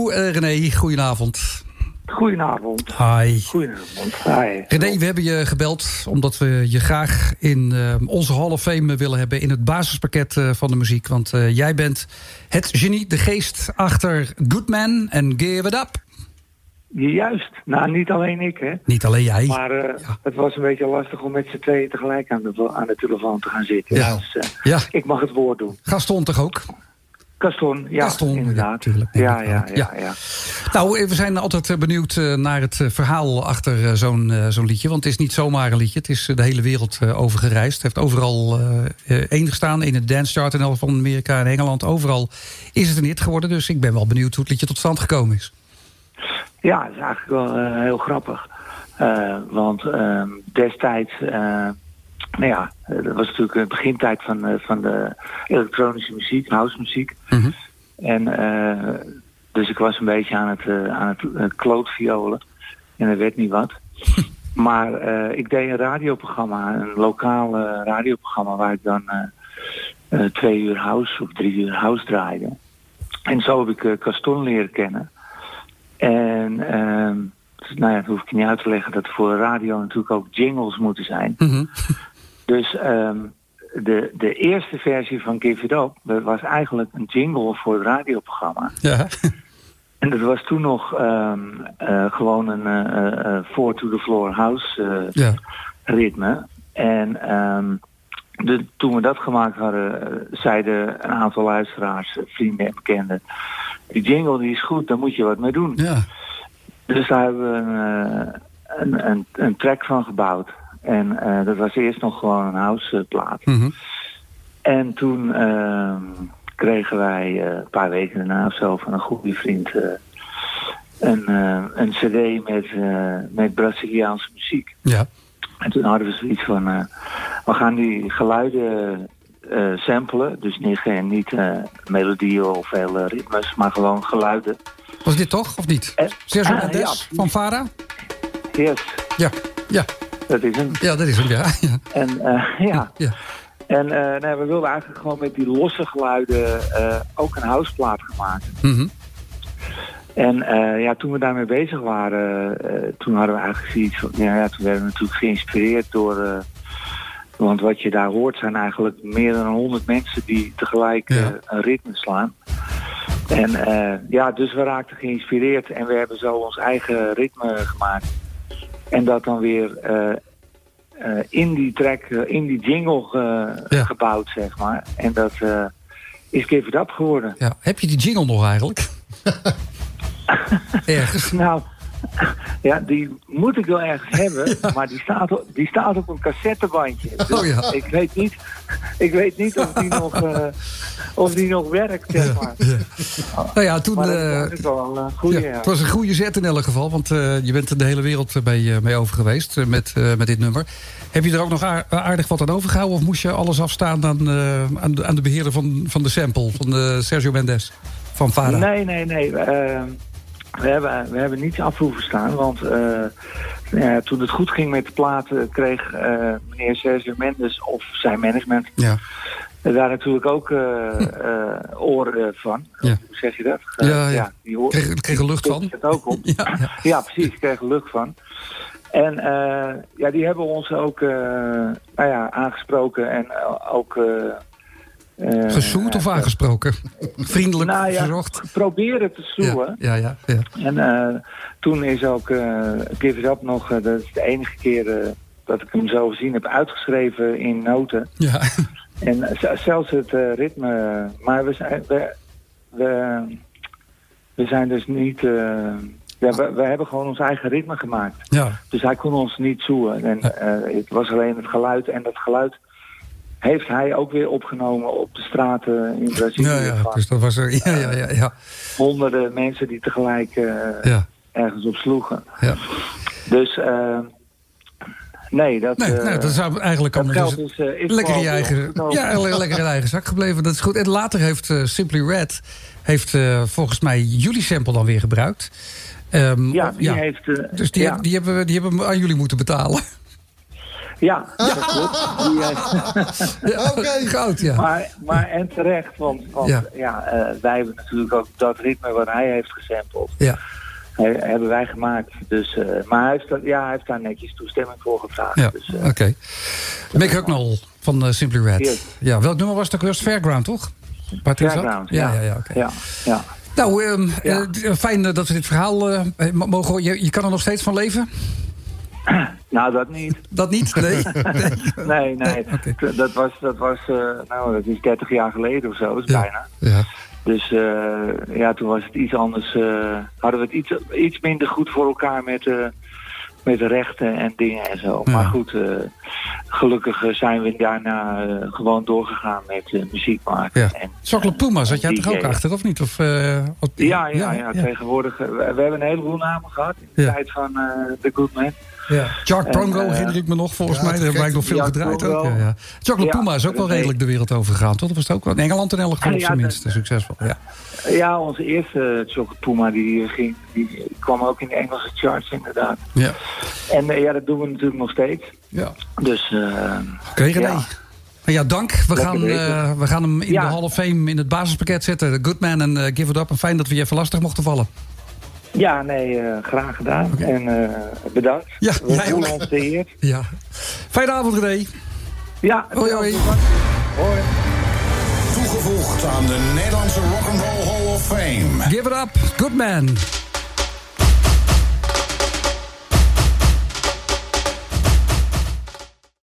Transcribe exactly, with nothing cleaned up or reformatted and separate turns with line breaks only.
Hallo uh, René, goedenavond.
Goedenavond.
Hi.
Goedenavond. Hi.
René, we hebben je gebeld omdat we je graag in uh, onze Hall of Fame willen hebben, in het basispakket uh, van de muziek. Want uh, jij bent het genie, de geest achter Good Man en Give It Up.
Juist. Nou, niet alleen ik, hè.
Niet alleen jij.
Maar uh, ja. Het was een beetje lastig om met z'n tweeën tegelijk aan de, aan de telefoon te gaan zitten.
Ja.
Dus uh,
ja.
ik mag het woord doen.
Gaston toch ook?
Gaston, ja,
Gaston,
inderdaad.
Ja,
ja, ja, ja, ja.
Nou, we zijn altijd benieuwd naar het verhaal achter zo'n, zo'n liedje. Want het is niet zomaar een liedje. Het is de hele wereld over gereisd. Het heeft overal één gestaan. In het dance chart in van Amerika en Engeland. Overal is het een hit geworden. Dus ik ben wel benieuwd hoe het liedje tot stand gekomen is.
Ja, het is eigenlijk wel uh, heel grappig. Uh, want uh, destijds... Uh, Nou ja, dat was natuurlijk de begintijd van, uh, van de elektronische muziek, housemuziek. Mm-hmm. En uh, dus ik was een beetje aan het, uh, aan het uh, klootviolen. En dat werd niet wat. Maar uh, ik deed een radioprogramma, een lokaal uh, radioprogramma... waar ik dan uh, uh, twee uur house of drie uur house draaide. En zo heb ik uh, Gaston leren kennen. En uh, dus, nou ja, dat hoef ik niet uit te leggen... dat er voor radio natuurlijk ook jingles moeten zijn... Mm-hmm. Dus um, de, de eerste versie van Give It Up... dat was eigenlijk een jingle voor het radioprogramma. Ja. En dat was toen nog um, uh, gewoon een uh, uh, four to the floor house uh, ja. ritme. En um, de, toen we dat gemaakt hadden... Uh, zeiden een aantal luisteraars, uh, vrienden en bekenden... die jingle die is goed, daar moet je wat mee doen. Ja. Dus daar hebben we een, uh, een, een, een track van gebouwd. En uh, dat was eerst nog gewoon een houseplaat. Mm-hmm. En toen uh, kregen wij uh, een paar weken daarna of zo van een goede vriend uh, een, uh, een cd met, uh, met Braziliaanse muziek. Ja. En toen hadden we zoiets van, uh, we gaan die geluiden uh, samplen. Dus niet, niet uh, melodieën of hele ritmes, maar gewoon geluiden.
Was dit toch, of niet? Uh, Sergio uh, Mendes ja. van Vara?
Yes.
Ja, ja.
Dat is hem.
Ja, dat is hem, ja. ja.
En uh, ja.
ja.
En uh, nee, we wilden eigenlijk gewoon met die losse geluiden uh, ook een houseplaat gaan maken. Mm-hmm. En uh, ja, toen we daarmee bezig waren, uh, toen hadden we eigenlijk zoiets van... Ja, ja, toen werden we natuurlijk geïnspireerd door... Uh, want wat je daar hoort zijn eigenlijk meer dan honderd mensen die tegelijk uh, ja. een ritme slaan. En uh, ja, dus we raakten geïnspireerd en we hebben zo ons eigen ritme gemaakt. En dat dan weer uh, uh, in die track, uh, in die jingle uh, ja. gebouwd, zeg maar. En dat uh, is Give It Up geworden.
Ja. Heb je die jingle nog eigenlijk? Ergens?
Nou, ja, die moet ik wel ergens hebben. Ja. Maar die staat, op, die staat op een cassettebandje. Dus oh, ja. ik, weet niet, ik weet niet of die nog, uh, of die nog werkt, zeg maar. Ja, ja.
Nou ja, toen...
Uh, het, wel een goeie,
ja,
ja.
het was een goede zet in elk geval. Want uh, je bent er de hele wereld mee, mee over geweest uh, met, uh, met dit nummer. Heb je er ook nog aardig wat aan overgehouden? Of moest je alles afstaan aan, uh, aan, de, aan de beheerder van, van de sample? Van de Sergio Mendes? Van Vara?
Nee, nee, nee. Uh, we, hebben, we hebben niets af hoeven staan. Want uh, ja, toen het goed ging met de platen... kreeg uh, meneer Sergio Mendes of zijn management... Ja. daar natuurlijk ook uh, uh, oren van. Ja. Hoe zeg je dat?
Uh, ja, ja.
ja die oren,
kreeg, kreeg er lucht van.
Het ook op. ja, ja. ja, precies. Ik kreeg er lucht van. En uh, ja, die hebben ons ook uh, nou ja, aangesproken en uh, ook... Uh,
Uh, Gesoed of aangesproken? Vriendelijk
nou ja,
verzocht?
Proberen te zoeken.
Ja, ja, ja, ja.
En uh, toen is ook uh, Give It Up nog... Uh, dat is de enige keer uh, dat ik hem zo gezien heb uitgeschreven in noten. Ja. En uh, zelfs het uh, ritme... Maar we zijn, we, we, we zijn dus niet... Uh, ja, we, we hebben gewoon ons eigen ritme gemaakt. Ja. Dus hij kon ons niet zoeken. En uh, het was alleen het geluid en dat geluid... heeft hij ook weer opgenomen op de straten in Brazilië.
Ja, ja, dus dat was er, ja, ja, ja, ja.
Honderden mensen die tegelijk uh, ja. ergens op sloegen. Ja. Dus, uh, nee, dat...
Nee,
uh,
nee, dat zou eigenlijk allemaal dus is, uh, is lekker in je eigen, ja, lekker in eigen zak gebleven. Dat is goed. En later heeft uh, Simply Red, heeft uh, volgens mij jullie sample dan weer gebruikt. Um,
ja, die
ja.
heeft... Uh,
dus die,
ja.
heb, die, hebben, die hebben aan jullie moeten betalen.
Ja, ja. Dat klopt. Die, uh,
ja, Oké. Okay.
Goud, ja.
Maar, maar en terecht, want, want ja. Ja, uh, wij hebben natuurlijk ook dat ritme wat hij heeft gesampled.
Ja.
He, hebben wij gemaakt. Dus, uh, maar hij heeft, ja, hij heeft daar netjes toestemming voor gevraagd.
Ja,
dus, uh,
oké. Okay. Mick Hucknall van uh, Simply Red. Yes. Ja, welk nummer was het ook weer? Fairground, toch?
Fairground,
ja. Ja, ja,
ja,
okay.
ja, ja.
Nou, um,
ja.
uh, fijn uh, dat we dit verhaal uh, mogen... Je, je kan er nog steeds van leven?
Nou, dat niet.
Dat niet? Nee.
nee, nee. nee. Okay. Dat was, dat was uh, nou, dat is dertig jaar geleden of zo, is
ja.
bijna.
Ja.
Dus uh, ja, toen was het iets anders. Uh, hadden we het iets, iets minder goed voor elkaar met, uh, met de rechten en dingen en zo. Ja. Maar goed, uh, gelukkig zijn we daarna uh, gewoon doorgegaan met uh, muziek maken.
Ja. Chocolate Puma, zat jij toch ook achter, of niet? Of, uh, of,
ja, ja, ja, ja, ja, tegenwoordig. Uh, we, we hebben een heleboel namen gehad in de ja. tijd van uh, The Good Man.
Ja. Jack Prongo uh, herinner ik me nog, volgens ja, mij. Daar hebben wij nog veel Jack gedraaid ook. Ja, ja. Chocolate ja, Puma is ook wel redelijk de wereld over gegaan, toch? Dat was het ook wel. In Engeland in elk geval op zijn ja, minst succesvol. Ja.
ja, onze eerste Chocolate Puma die, ging, die kwam ook in de Engelse charts inderdaad.
Ja.
En uh, ja, dat doen we natuurlijk nog steeds.
Ja.
Dus, uh,
Oké, okay, René. Ja. Ja, dank. We gaan, uh, we gaan hem in ja. de Hall of Fame in het basispakket zetten. The Good Man en uh, Give It Up. En fijn dat we je even lastig mochten vallen.
Ja, nee, uh, graag gedaan. Okay. En uh, bedankt.
Ja,
we
jij ook.
Ons geëerd.
Ja. Fijne avond, René.
Ja.
Hoi, hoi.
Hoi.
Toegevoegd aan de Nederlandse Rock'n'Roll Hall of Fame.
Give It Up, Good Man.